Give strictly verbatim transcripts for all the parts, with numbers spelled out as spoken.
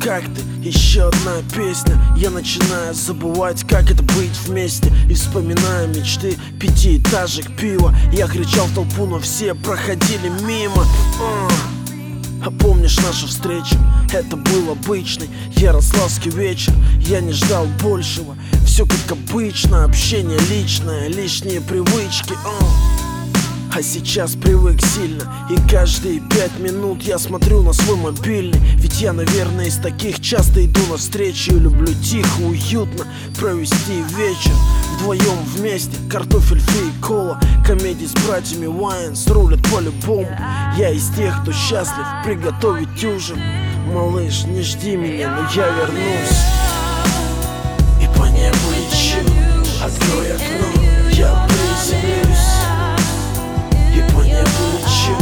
как ты, еще одна песня. Я начинаю забывать, как это быть вместе. И вспоминаю мечты пятиэтажек, пива. Я кричал в толпу, но все проходили мимо. А помнишь нашу встречу? Это был обычный ярославский вечер. Я не ждал большего. Все как обычно, общение личное, лишние привычки. А сейчас привык сильно. И каждые пять минут я смотрю на свой мобильный. Ведь я, наверное, из таких часто иду навстречу. И люблю тихо, уютно провести вечер вдвоем вместе. Картофель фри и кола, комедии с братьями Уайнс рулят по-любому. Я из тех, кто счастлив приготовить ужин. Малыш, не жди меня, но я вернусь. И по небу лечу, открой окно, я приземлюсь. И по небу лечу,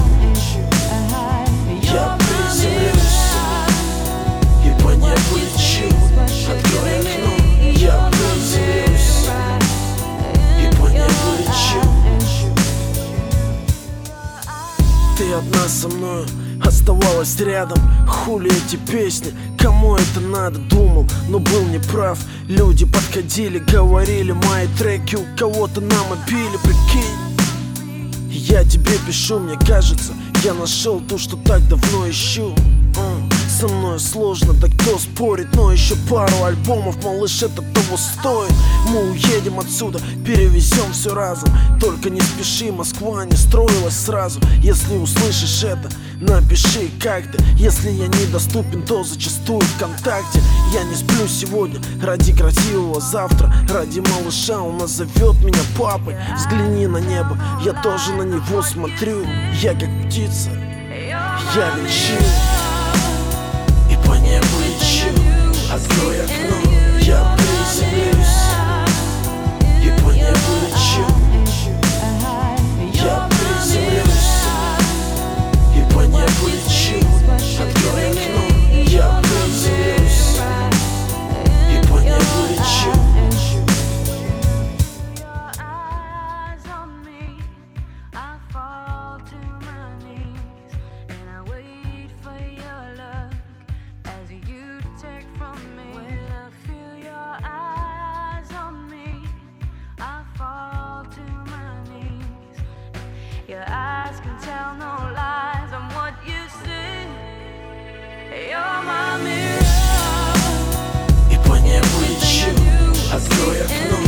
я приземлюсь. И по небу лечу, открой окно, я приземлюсь. И по небу лечу. Ты одна со мною оставалась рядом. Хули эти песни, кому это надо, думал, но был неправ. Люди подходили, говорили мои треки у кого-то на мобиле, прикинь. Я тебе пишу, мне кажется, я нашел то, что так давно ищу. uh, Со мной сложно, да кто спорит, но еще пару альбомов, малыш, это того стоит. Мы уедем отсюда, перевезем все разом. Только не спеши, Москва не строилась сразу. Если услышишь это, напиши как ты. Если я недоступен, то зачастую ВКонтакте. Я не сплю сегодня ради красивого завтра. Ради малыша, он назовет меня папой. Взгляни на небо, я тоже на него смотрю. Я как птица, я лечу. И по небу лечу, открой окно, я приземлюсь. И по небу лечу, я приземлюсь. И по небу лечу, открой окно, я приземлюсь. И по небу лечу. Your eyes can tell no lies, I'm what you see. You're my mirror. И по небу лечу, открой окно.